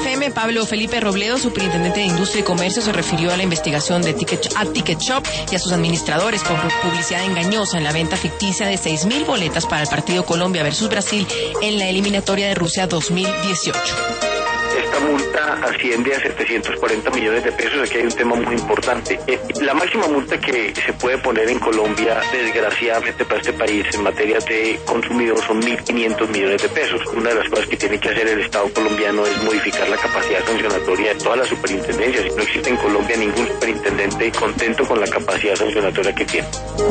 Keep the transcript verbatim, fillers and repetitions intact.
F M, Pablo Felipe Robledo, superintendente de Industria y Comercio, se refirió a la investigación de Ticket, a Ticket Shop y a sus administradores por publicidad engañosa en la venta ficticia de seis mil boletas para el partido Colombia versus Brasil en la eliminatoria de Rusia dos mil dieciocho. Esta multa asciende a setecientos cuarenta millones de pesos. Aquí hay un tema muy importante. Eh, la máxima multa que se puede poner en Colombia, desgraciadamente para este país, en materia de consumidor son mil quinientos millones de pesos. Una de las cosas que tiene que hacer el Estado colombiano es modificar la capacidad sancionatoria de todas las superintendencias. No existe en Colombia ningún superintendente contento con la capacidad sancionatoria que tiene.